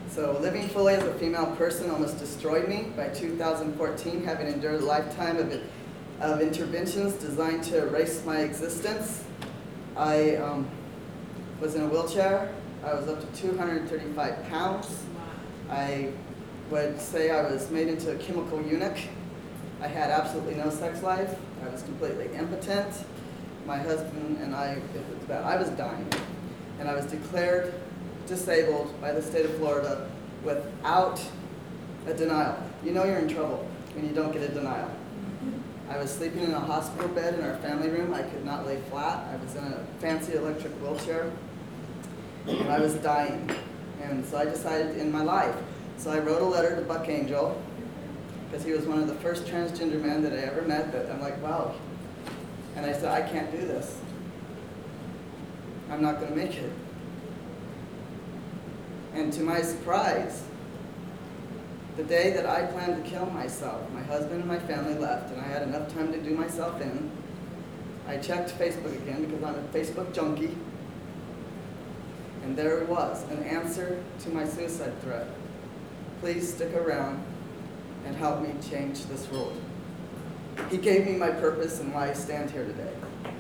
So living fully as a female person almost destroyed me. By 2014, having endured a lifetime of interventions designed to erase my existence, I was in a wheelchair. I was up to 235 pounds. I would say I was made into a chemical eunuch. I had absolutely no sex life. I was completely impotent. My husband and I, it was bad. I was dying. And I was declared disabled by the state of Florida without a denial. You know you're in trouble when you don't get a denial. I was sleeping in a hospital bed in our family room. I could not lay flat. I was in a fancy electric wheelchair. And I was dying. And so I decided to end my life. So I wrote a letter to Buck Angel, because he was one of the first transgender men that I ever met that I'm like, wow. And I said, I can't do this. I'm not going to make it. And to my surprise, the day that I planned to kill myself, my husband and my family left, and I had enough time to do myself in. I checked Facebook again because I'm a Facebook junkie. And there it was, an answer to my suicide threat. Please stick around and help me change this world. He gave me my purpose and why I stand here today.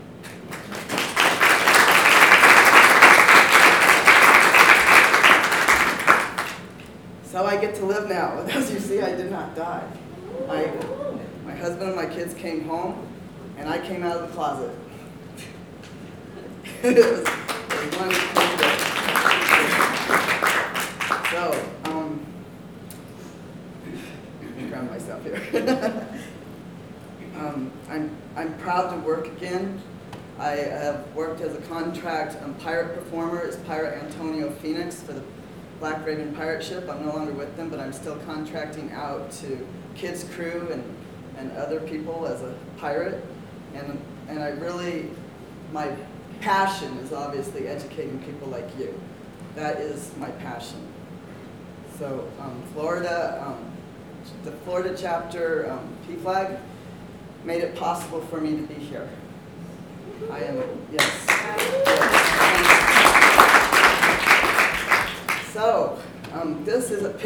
So I get to live now. As you see, I did not die. My husband and my kids came home, and I came out of the closet. it was one day. So, let me ground myself here. I'm proud to work again. I have worked as a contract pirate performer as Pirate Antonio Phoenix for the Black Raven pirate ship. I'm no longer with them, but I'm still contracting out to Kids Crew and other people as a pirate. And I really, my passion is obviously educating people like you. That is my passion. So Florida, the Florida chapter PFLAG made it possible for me to be here. I am, yes. So, this is a